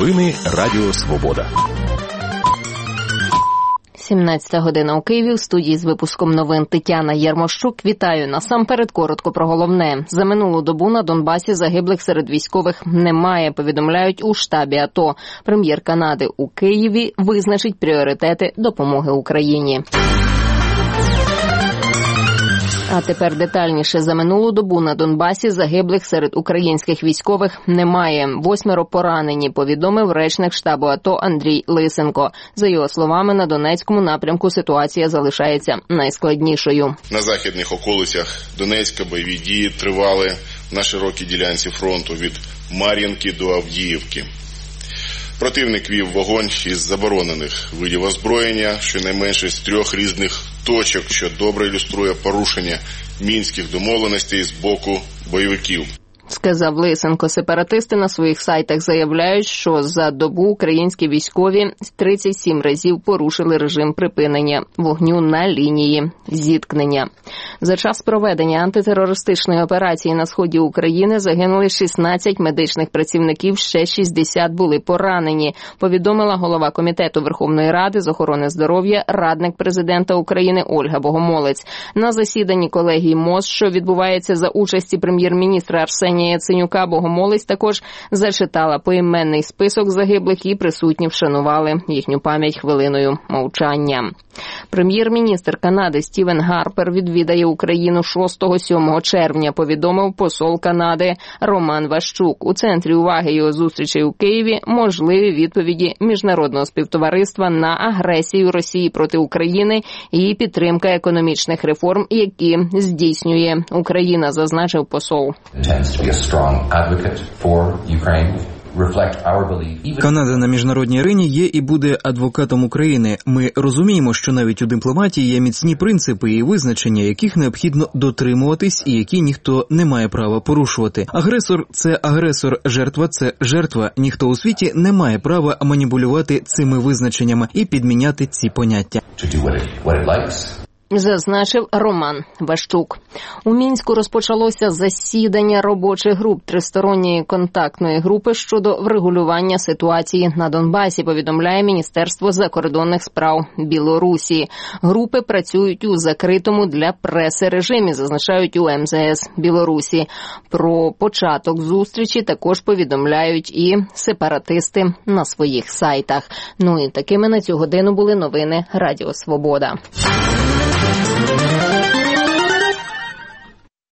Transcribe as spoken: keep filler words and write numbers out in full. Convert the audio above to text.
Новини Радіо Свобода. сімнадцята година у Києві. У студії з випуском новин Тетяна Єрмощук. Вітаю. Насамперед коротко про головне. За минулу добу на Донбасі загиблих серед військових немає, повідомляють у штабі АТО. Прем'єр Канади у Києві визначить пріоритети допомоги Україні. А тепер детальніше. За минулу добу на Донбасі загиблих серед українських військових немає. Восьмеро поранені, повідомив речник штабу АТО Андрій Лисенко. За його словами, на Донецькому напрямку ситуація залишається найскладнішою. На західних околицях Донецька бойові дії тривали на широкій ділянці фронту від Мар'їнки до Авдіївки. Противник вів вогонь із заборонених видів озброєння, щонайменше з трьох різних точок, що добре ілюструє порушення мінських домовленостей з боку бойовиків. Сказав Лисенко. Сепаратисти на своїх сайтах заявляють, що за добу українські військові тридцять сім разів порушили режим припинення вогню на лінії зіткнення. За час проведення антитерористичної операції на сході України загинули шістнадцять медичних працівників, ще шістдесят були поранені, повідомила голова Комітету Верховної Ради з охорони здоров'я, радник президента України Ольга Богомолець. На засіданні колегії МОЗ, що відбувається за участі прем'єр-міністра Арсенія Яценюка, Богомолець також зачитала поіменний список загиблих і присутні вшанували їхню пам'ять хвилиною мовчання. Прем'єр-міністр Канади Стівен Гарпер відвідає Україну шостого-сьомого червня, повідомив посол Канади Роман Ващук. У центрі уваги його зустрічей у Києві можливі відповіді міжнародного співтовариства на агресію Росії проти України і підтримка економічних реформ, які здійснює Україна, зазначив посол. Канада на міжнародній арені є і буде адвокатом України. Ми розуміємо, що навіть у дипломатії є міцні принципи і визначення, яких необхідно дотримуватись і які ніхто не має права порушувати. Агресор – це агресор, жертва – це жертва. Ніхто у світі не має права маніпулювати цими визначеннями і підміняти ці поняття. Зазначив Роман Ващук. У Мінську розпочалося засідання робочих груп тристоронньої контактної групи щодо врегулювання ситуації на Донбасі, повідомляє Міністерство закордонних справ Білорусі. Групи працюють у закритому для преси режимі, зазначають у ем зе ес Білорусі. Про початок зустрічі також повідомляють і сепаратисти на своїх сайтах. Ну і такими на цю годину були новини Радіо Свобода.